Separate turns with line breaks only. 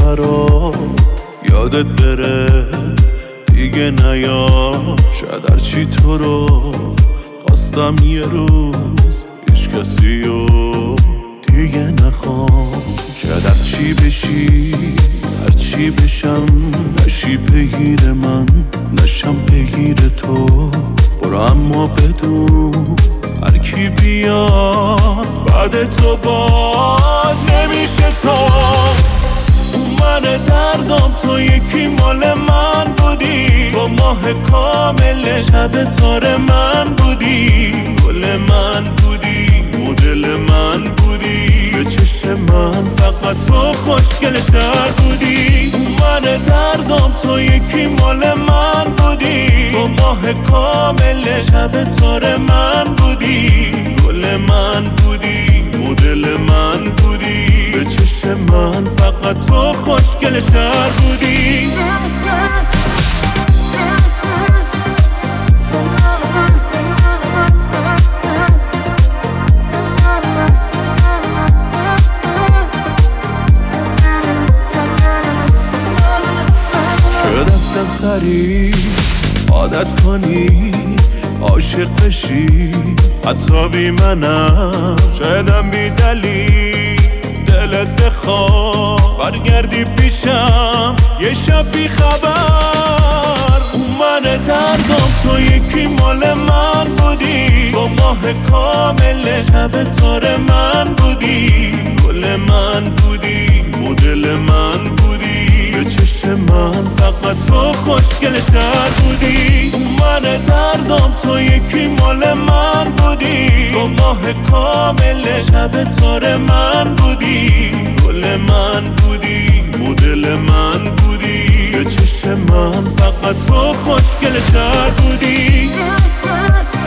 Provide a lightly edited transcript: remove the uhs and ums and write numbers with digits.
برات یادت بره دیگه نیا. شاید هرچی تو رو خواستم یه روز هیچ کسی رو دیگه نخوام. شاید هرچی بشی هرچی بشم نشی پیگیر من نشم پیگیر تو. برو اما بدون هر کی بیاد بعد تو باز نمیشه تو. من دردم تو یکی مال من بودی. تو ماه کامل شب تار من بودی. گل من بودی مدل من بودی. به چشم من فقط تو خوشگل‌تر بودی. من دردم تو یکی مال من بودی. تو ماه کامل شب تار من بودی. گل من بودی مدل من بودی. به چشم من فقط تو خوشگل‌تر بودی. شاید از سری عادت کنی عاشق بشی حتی بی منم. شایدم بی دلیل دلت بخواد برگردی پیشم یه شب بی خبر. من دردم تو یکی مال من بودی. تو ماه کامل شب تار من بودی. گل من بودی مدل من بودی. به چشم من فقط تو خوشگل‌تر بودی. من دردم تو یکی مال من بودی. تو ماه کامل شب تار من بودی. گل من بودی مدل من بودی. به چشم من فقط تو خوشگل‌تر بودی.